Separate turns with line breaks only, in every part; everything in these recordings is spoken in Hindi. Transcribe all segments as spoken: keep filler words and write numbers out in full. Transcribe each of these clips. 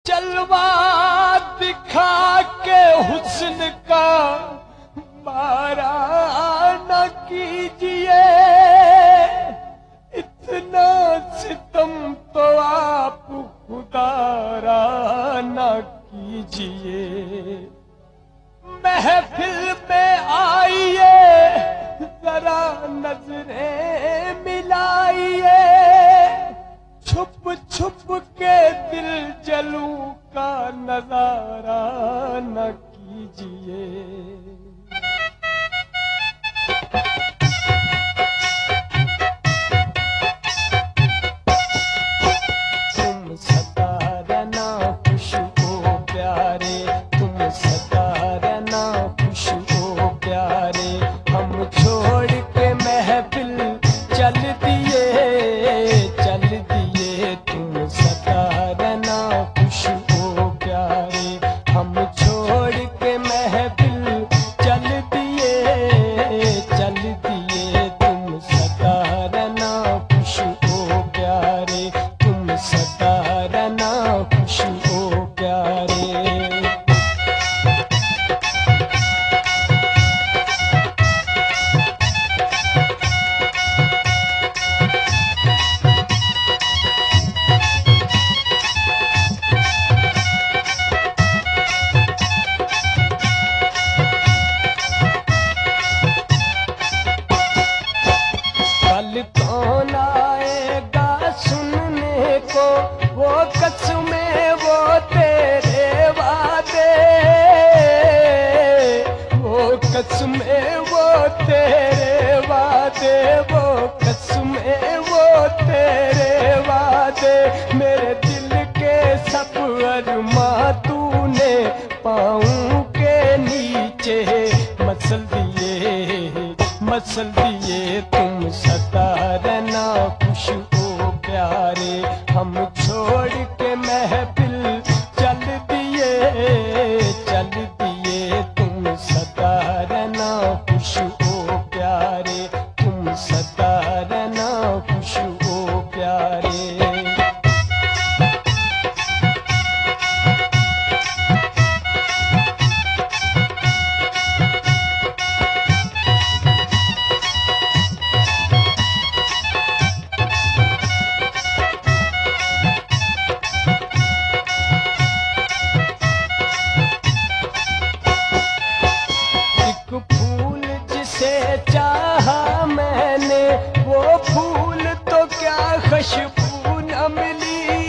जलवा दिखा के हुस्न का मारा न कीजिए, इतना सितम तो आप खुदारा न कीजिए। महफिल में आइए जरा नजरें मिलाइए, छुप छुप के दिल जलू का नजारा न कीजिए। तुम सदा रहना खुश हो प्यारे, तुम सदा रहना खुश हो प्यारे। हम छोड़ के महफिल चल दिए चल दिए, तुम सदा रहना खुश हो प्यारे। हम छोड़ के महफिल चल दिए चल दिए, तुम सदा रहना खुश हो प्यारे, तुम सदा रहना खुश हो प्यारे। कल कौन आएगा सुनने को, वो कसमें वो तेरे वादे, वो कसमें वो तेरे वादे, वो कसमें वो तेरे वादे। मेरे दिल के सब अरमां तूने पाँव के नीचे मसल दिए मसल दिए। तुम सदा रहना खुश हो प्यारे, हम छोड़ के महफिल चल दिए चल दिए। तुम सदा रहना खुश हो प्यारे, तुम सदा रहना खुश हो प्यारे। एक फूल जिसे चाहा मैंने, वो फूल तो क्या खुशबू न मिली,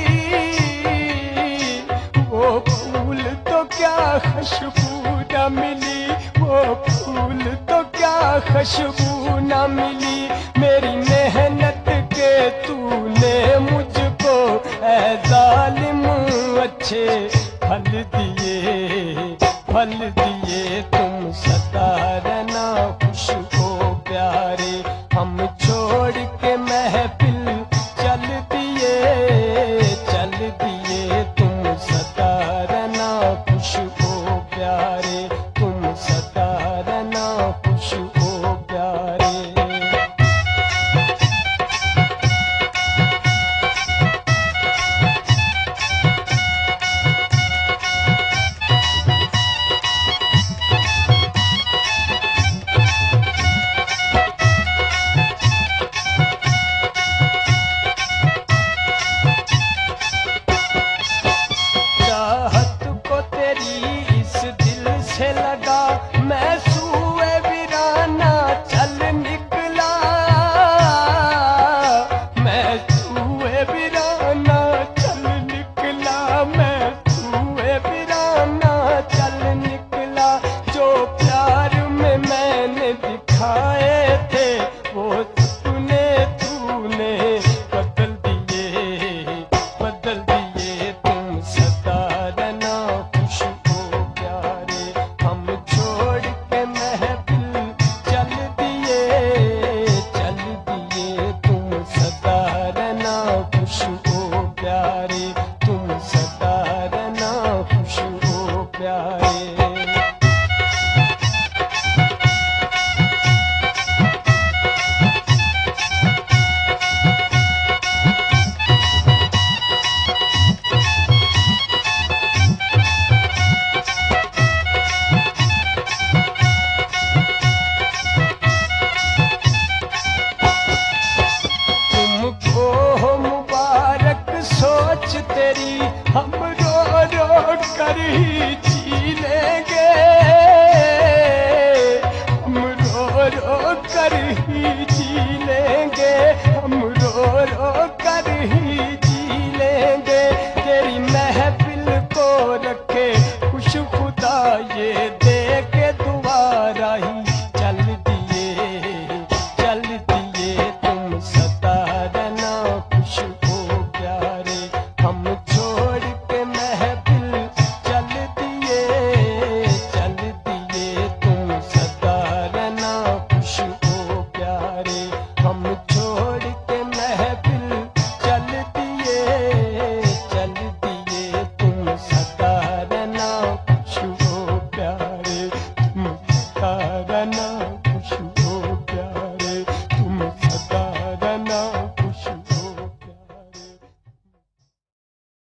वो फूल तो क्या खुशबू न मिली, वो फूल तो क्या खुशबू न मिली। मेरी मेहनत के तूने मुझको ऐ जालिम अच्छे फल दिए फल दिए। तुम सदा रहना खुश हो प्यारे, हम छोड़ के महफिल चल दिए चल दिए। तुम सदा रहना खुश हो प्यारे, तुम सदा रहना खुश हो प्यारे। हम